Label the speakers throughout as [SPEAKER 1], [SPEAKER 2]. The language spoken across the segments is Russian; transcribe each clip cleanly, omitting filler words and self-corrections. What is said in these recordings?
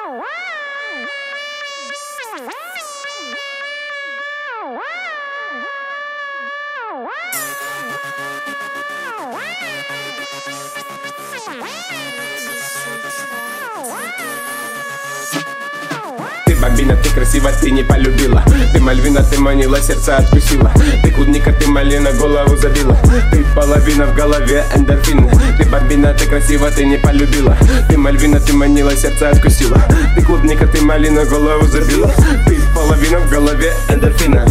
[SPEAKER 1] Бомбина, ты красива, ты не полюбила. Ты Мальвина, ты манила, сердце откусила. Ты клубника, ты малина, голову забила. Ты половина в голове, эндорфин. Ты бомбина, ты красива, ты не полюбила. Ты Мальвина, ты манила, сердце откусила. Ты клубника, ты малина, голову забила. Ты половина в голове, эндорфина.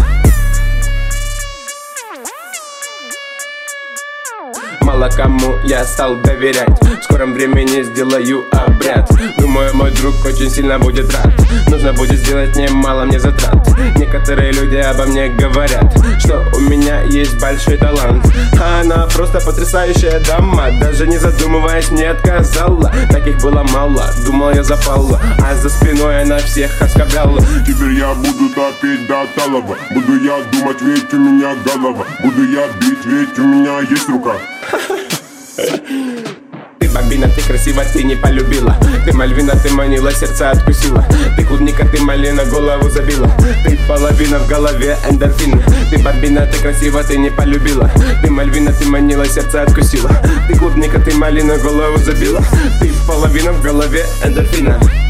[SPEAKER 1] Мало кому я стал доверять. В скором времени сделаю обряд. Думаю, мой друг очень сильно будет рад. Нужно будет сделать немало мне затрат. Некоторые люди обо мне говорят, что у меня есть большой талант. А она просто потрясающая дама. Даже не задумываясь мне отказала. Таких было мало, думал я запала. А за спиной она всех оскорбляла.
[SPEAKER 2] Теперь я буду топить до талого. Буду я думать, ведь у меня голова. Буду я бить, ведь у меня есть рука.
[SPEAKER 1] Ты бомбина, ты красива, ты не полюбила. Ты Мальвина, ты манила, сердце откусила. Ты клубника, ты малина, голову забила. Ты половина в голове, эндорфин. Ты бомбина, ты красива, ты не полюбила. Ты Мальвина, ты манила, сердце откусила. Ты клубника, ты малина, голову забила. Ты половина в голове, эндорфина.